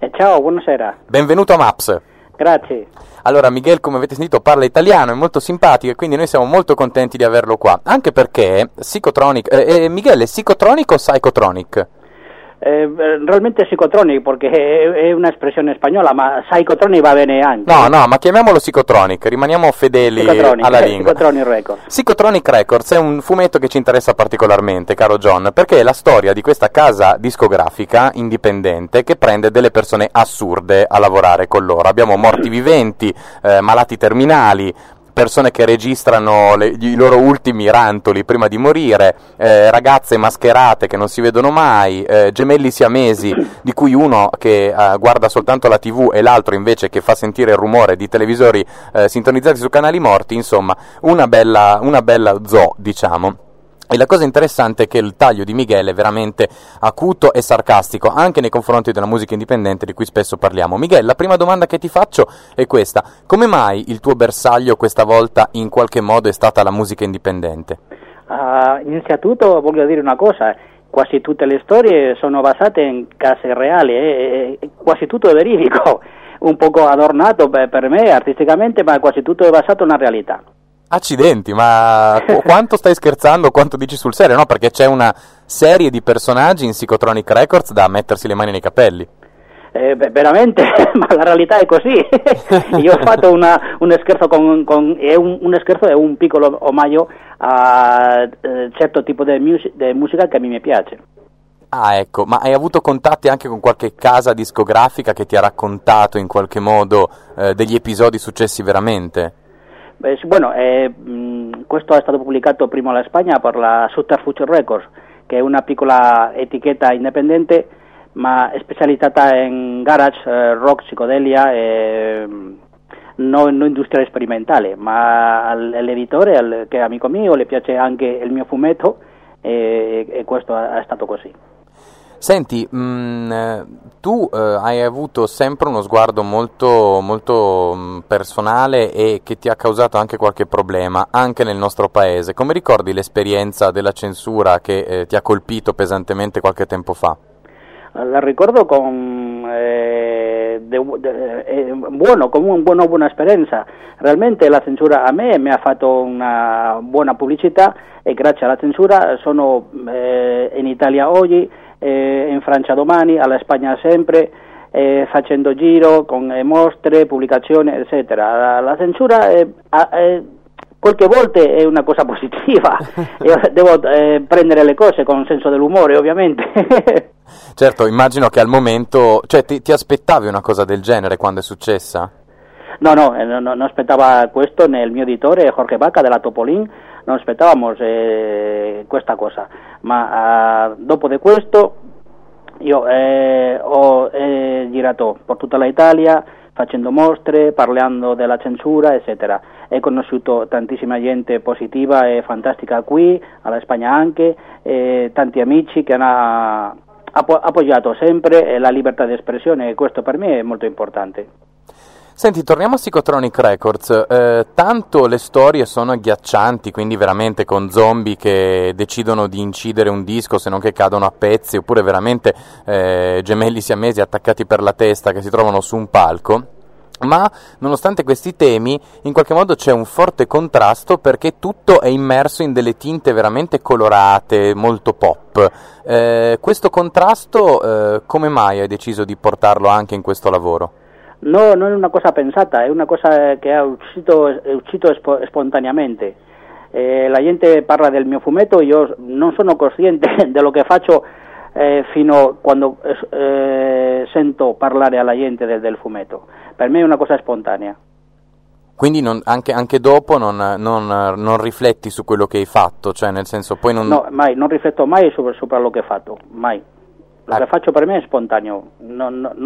Ciao, buonasera. Benvenuto a Maps. Grazie. Allora, Miguel, come avete sentito, parla italiano, è molto simpatico e quindi noi siamo molto contenti di averlo qua. Anche perché Miguel, è psicotronic o psychotronic? Realmente psicotronic, perché è un'espressione spagnola, ma psychotronic va bene anche. No, ma chiamiamolo psicotronic, rimaniamo fedeli alla lingua. Psychotronic Records. Psychotronic Records è un fumetto che ci interessa particolarmente, caro John, perché è la storia di questa casa discografica indipendente che prende delle persone assurde a lavorare con loro. Abbiamo morti viventi, malati terminali, persone che registrano i loro ultimi rantoli prima di morire, ragazze mascherate che non si vedono mai, gemelli siamesi di cui uno che guarda soltanto la TV e l'altro invece che fa sentire il rumore di televisori sintonizzati su canali morti. Insomma, una bella zoo, diciamo. E la cosa interessante è che il taglio di Miguel è veramente acuto e sarcastico, anche nei confronti della musica indipendente di cui spesso parliamo. Miguel, la prima domanda che ti faccio è questa: come mai il tuo bersaglio questa volta in qualche modo è stata la musica indipendente? Innanzitutto voglio dire una cosa: quasi tutte le storie sono basate in case reali, quasi tutto è verifico, un poco adornato per me artisticamente, ma quasi tutto è basato nella realtà. Accidenti, ma quanto stai scherzando, quanto dici sul serio? No, perché c'è una serie di personaggi in Psychotronic Records da mettersi le mani nei capelli. Veramente, ma la realtà è così. Io ho fatto un scherzo un scherzo e un piccolo omaggio a certo tipo di musica che a me mi piace. Ah, ecco, ma hai avuto contatti anche con qualche casa discografica che ti ha raccontato in qualche modo degli episodi successi veramente? Questo è stato pubblicato prima alla Spagna per la Subterfuge Records, che è una piccola etichetta indipendente ma specializzata in garage, rock, psicodelia e non industriale sperimentale. Ma all'editore, che è amico mio, le piace anche il mio fumetto e questo è stato così. Senti, tu hai avuto sempre uno sguardo molto personale e che ti ha causato anche qualche problema, anche nel nostro paese. Come ricordi l'esperienza della censura che ti ha colpito pesantemente qualche tempo fa? La ricordo con una buona esperienza. Realmente la censura a me mi ha fatto una buona pubblicità e grazie alla censura sono in Italia oggi, in Francia domani, alla Spagna sempre, facendo giro con mostre, pubblicazioni, eccetera. La censura qualche volta è una cosa positiva. Io devo prendere le cose con senso dell'umore, ovviamente. Certo, immagino che al momento, cioè ti aspettavi una cosa del genere quando è successa? Non aspettava questo nel mio editore Jorge Baca della Topolin, non aspettavamo questa cosa, ma dopo di questo io ho girato per tutta l'Italia facendo mostre, parlando della censura, eccetera. Ho conosciuto tantissima gente positiva e fantastica qui, alla Spagna anche, tanti amici che hanno appoggiato sempre la libertà di espressione e questo per me è molto importante. Senti, torniamo a Psychotronic Records, tanto le storie sono agghiaccianti, quindi veramente con zombie che decidono di incidere un disco se non che cadono a pezzi, oppure veramente gemelli siamesi attaccati per la testa che si trovano su un palco, ma nonostante questi temi in qualche modo c'è un forte contrasto perché tutto è immerso in delle tinte veramente colorate, molto pop. Questo contrasto come mai hai deciso di portarlo anche in questo lavoro? No, non è una cosa pensata, è una cosa che è uscito spontaneamente. La gente parla del mio fumetto, io non sono cosciente dello che faccio fino a quando sento parlare alla gente del fumetto. Per me è una cosa spontanea. Quindi anche dopo non rifletti su quello che hai fatto, cioè nel senso poi non... No, mai, non rifletto mai sopra lo che ho fatto, mai. Lo che faccio per me è spontaneo, non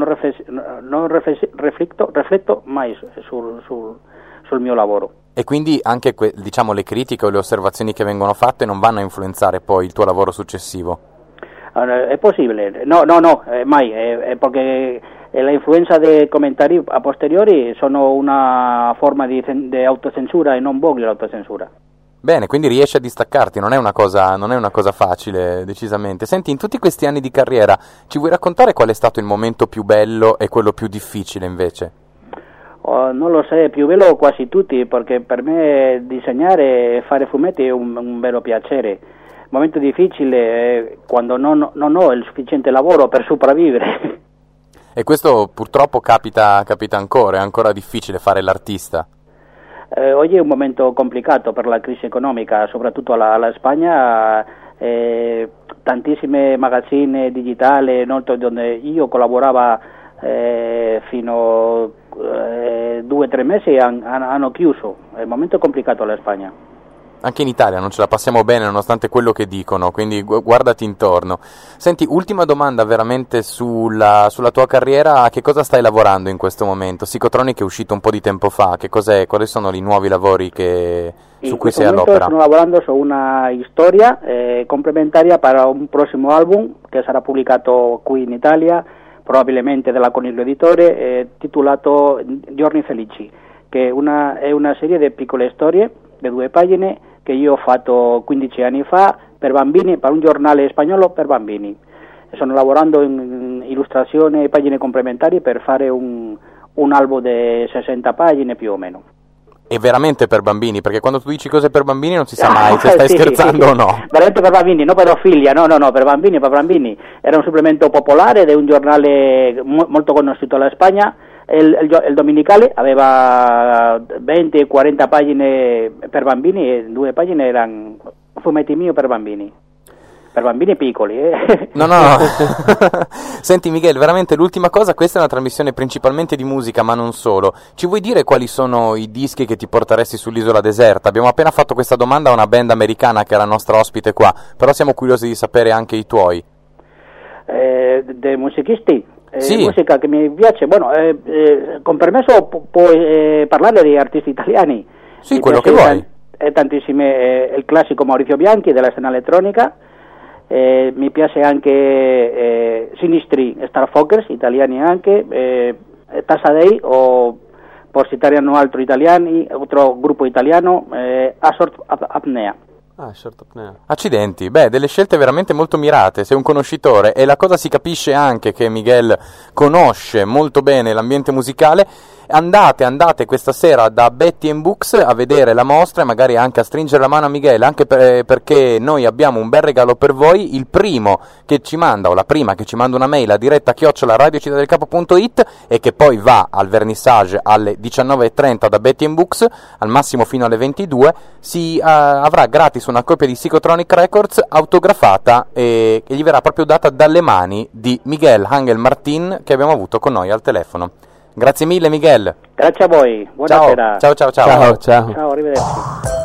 rifletto mai sul mio lavoro. E quindi anche diciamo le critiche o le osservazioni che vengono fatte non vanno a influenzare poi il tuo lavoro successivo? È possibile, no, mai, perché la influenza dei commentari a posteriori sono una forma di autocensura e non voglio l'autocensura. Bene, quindi riesci a distaccarti, non è una cosa facile, decisamente. Senti, in tutti questi anni di carriera, ci vuoi raccontare qual è stato il momento più bello e quello più difficile invece? Non lo so, più bello quasi tutti, perché per me disegnare e fare fumetti è un vero piacere. Il momento difficile è quando non ho il sufficiente lavoro per sopravvivere. E questo purtroppo capita ancora, è ancora difficile fare l'artista. Oggi è un momento complicato per la crisi economica, soprattutto alla Spagna, tantissime magazzine digitali, dove io collaboravo fino a 2 o 3 mesi hanno chiuso. È un momento complicato alla Spagna. Anche in Italia non ce la passiamo bene nonostante quello che dicono, quindi guardati intorno. Senti, ultima domanda veramente sulla tua carriera, a che cosa stai lavorando in questo momento? Psychotronic è uscito un po' di tempo fa, quali sono i nuovi lavori su cui sei all'opera? Sto lavorando su una storia complementaria per un prossimo album che sarà pubblicato qui in Italia, probabilmente dalla Coniglio Editore, titolato Giorni Felici, che è una serie di piccole storie di 2 pagine che io ho fatto 15 anni fa per bambini, per un giornale spagnolo per bambini. Sto lavorando in illustrazione e pagine complementari per fare un albo di 60 pagine più o meno. E veramente per bambini? Perché quando tu dici cose per bambini non si sa mai se stai scherzando o no. Veramente per bambini, no pedofilia, no, per bambini. Era un supplemento popolare di un giornale molto conosciuto alla Spagna. Il Dominicale aveva 20-40 pagine per bambini e 2 pagine erano fumetti miei per bambini piccoli. No. Senti Miguel, veramente l'ultima cosa, questa è una trasmissione principalmente di musica ma non solo. Ci vuoi dire quali sono i dischi che ti porteresti sull'isola deserta? Abbiamo appena fatto questa domanda a una band americana che era nostra ospite qua, però siamo curiosi di sapere anche i tuoi. Dei musicisti? Sì. Musica che mi piace, con permesso puoi parlare di artisti italiani. Sì, mi quello che vuoi. Tantissime, il classico Maurizio Bianchi della scena elettronica, mi piace anche Sinistri, Starfuckers, italiani anche, Tassadei o per citare un altro altro gruppo italiano, Short Apnea. Short Apnea. Accidenti, delle scelte veramente molto mirate, sei un conoscitore e la cosa si capisce anche che Miguel conosce molto bene l'ambiente musicale. Andate questa sera da Betty & Books a vedere la mostra e magari anche a stringere la mano a Miguel, anche perché noi abbiamo un bel regalo per voi. Il primo che ci manda, o la prima che ci manda una mail a diretta@radiocittadeladelcapo.it e che poi va al vernissage alle 19:30 da Betty & Books, al massimo fino alle 22, avrà gratis una copia di Psychotronic Records autografata e gli verrà proprio data dalle mani di Miguel Ángel Martín, che abbiamo avuto con noi al telefono. Grazie mille Miguel. Grazie a voi, buonasera. Ciao. Ciao, arrivederci.